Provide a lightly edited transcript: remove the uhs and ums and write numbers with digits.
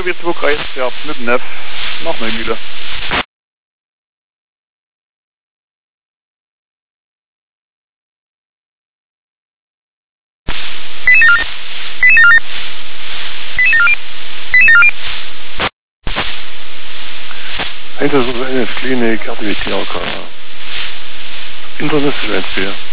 Vorne wieder zurückreist, ja, mit dem Neff, nach Neumühle. Einsatzgruppe NS Klinik, ADWTAK. Internet 1 4.